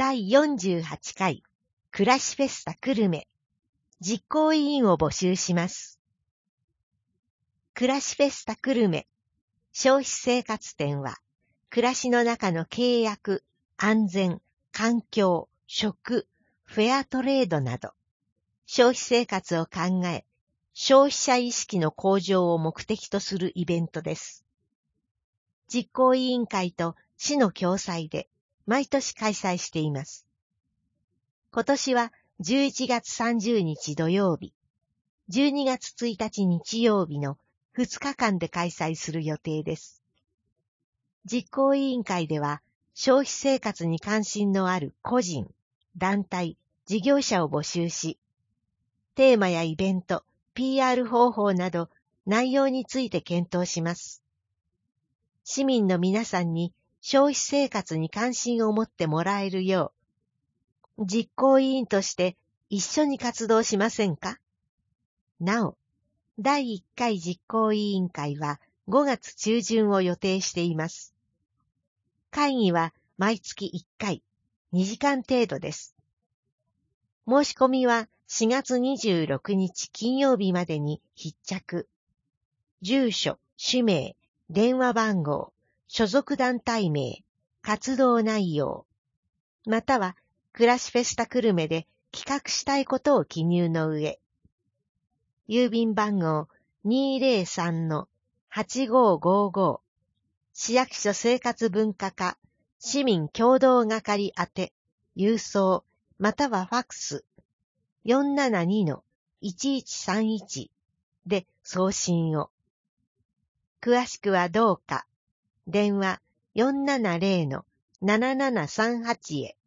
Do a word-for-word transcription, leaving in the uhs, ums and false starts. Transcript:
だいよんじゅうはちかい暮らしフェスタ久留米実行委員を募集します。暮らしフェスタ久留米消費生活展は、暮らしの中の契約、安全、環境、食、フェアトレードなど、消費生活を考え、消費者意識の向上を目的とするイベントです。実行委員会と市の共催で毎年開催しています。今年はじゅういちがつさんじゅうにち土曜日、じゅうにがつついたち日曜日のふつかかんで開催する予定です。実行委員会では消費生活に関心のある個人、団体、事業者を募集し、テーマやイベント、ピーアール 方法など内容について検討します。市民の皆さんに消費生活に関心を持ってもらえるよう、実行委員として一緒に活動しませんか？なお、だいいっかい実行委員会はごがつちゅうじゅんを予定しています。会議は毎月いっかい、にじかん程度です。申し込みはしがつにじゅうろくにち金曜日までに必着。住所、氏名、電話番号、所属団体名、活動内容、または暮らしフェスタ久留米で企画したいことを記入の上、郵便番号 にーぜろさんのはちごーごーごー 市役所生活文化課市民協同係宛て郵送またはファックス よんななにのいちいちさんいち で送信を。詳しくはどうか電話 よんななぜろのななななさんはち へ。